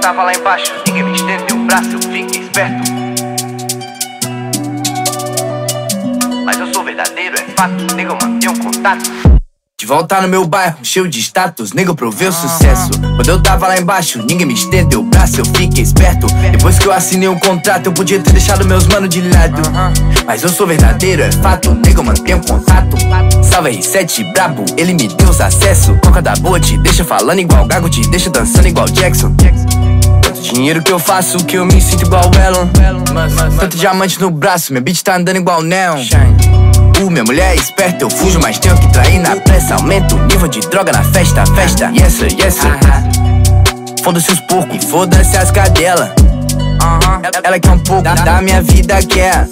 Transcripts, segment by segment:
tava lá embaixo, ninguém me estendeu o braço, eu fiquei esperto. Mas eu sou verdadeiro, é fato, nego, eu mantenho contato. De volta no meu bairro, cheio de status, nego, eu provei o sucesso. Quando eu tava lá embaixo, ninguém me estendeu o braço, eu fiquei esperto. Depois que eu assinei um contrato, eu podia ter deixado meus manos de lado. Mas eu sou verdadeiro, é fato, nego, eu mantenho contato. Salve R7 brabo, ele me deu os acessos. Coca da boa te deixa falando igual Gago, te deixa dançando igual Jackson. Tanto dinheiro que eu faço que eu me sinto igual Elon. Tanto diamante no braço, minha bitch tá andando igual Neon. Minha mulher é esperta, eu fujo, mas tenho que trair na pressa. Aumento o nível de droga na festa, festa. Yes sir, yes sir. Foda-se os porcos e foda-se as cadelas. Ela quer um pouco da minha vida, quer.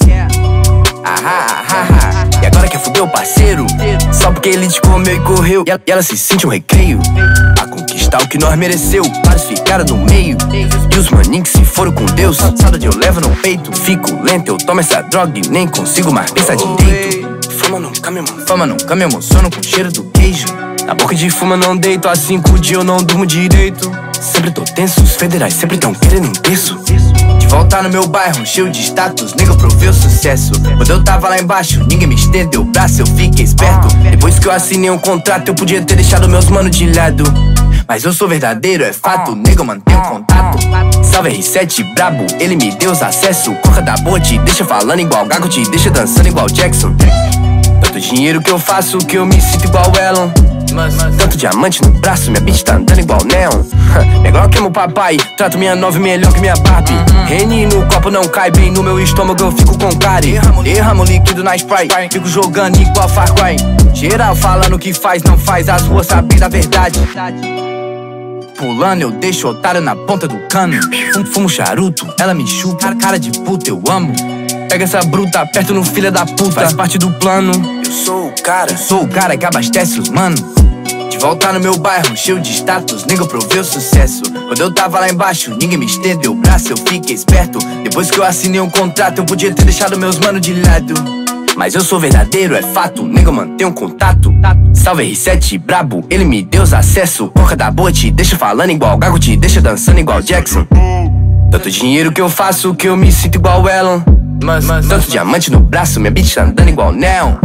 E agora quer fuder o parceiro só porque ele te comeu e correu. E ela se sente um recreio a conquistar o que nós mereceu. Vários ficaram no meio e os maninhos que se foram com Deus. Saudade eu levo no peito, fico lento, eu tomo essa droga e nem consigo mais pensar direito. Fama nunca me emociono com o cheiro do queijo. Na boca de fuma não deito, há 5 dias eu não durmo direito. Sempre tô tenso, os federais sempre tão querendo um terço. De volta no meu bairro, cheio de status, nego, eu provei o sucesso. Quando eu tava lá embaixo, ninguém me estendeu o braço, eu fiquei esperto. Depois que eu assinei um contrato, eu podia ter deixado meus manos de lado. Mas eu sou verdadeiro, é fato, nego, eu mantenho contato. Salve R7 brabo, ele me deu os acessos. Coca da boa te deixa falando igual Gago, te deixa dançando igual Jackson. Tanto dinheiro que eu faço que eu me sinto igual Elon. Tanto diamante no braço, minha bitch tá andando igual Neon. Negócio que é meu papai, trato minha nove melhor que minha Barbie. Reni no copo não cai bem, no meu estômago eu fico com cárie. Derramo líquido na Sprite, fico jogando igual Far Cry. Geral falando que faz, não faz, as ruas sabem da verdade. Pulando eu deixo o otário na ponta do cano. Fumo charuto, ela me chupa, cara de puta eu amo. Pega essa bruta, aperta no filha da puta, faz parte do plano. Eu sou o cara que abastece os mano. De volta no meu bairro, cheio de status, nego, eu provei o sucesso. Quando eu tava lá embaixo, ninguém me estendeu o braço, eu fiquei esperto. Depois que eu assinei um contrato, eu podia ter deixado meus manos de lado. Mas eu sou verdadeiro, é fato, nego, eu mantenho contato. Salve R7 brabo, ele me deu os acessos. Coca da boa te deixa falando igual Gago, te deixa dançando igual Jackson. Tanto dinheiro que eu faço que eu me sinto igual Elon. Tanto diamante no braço, minha bitch tá andando igual Neon.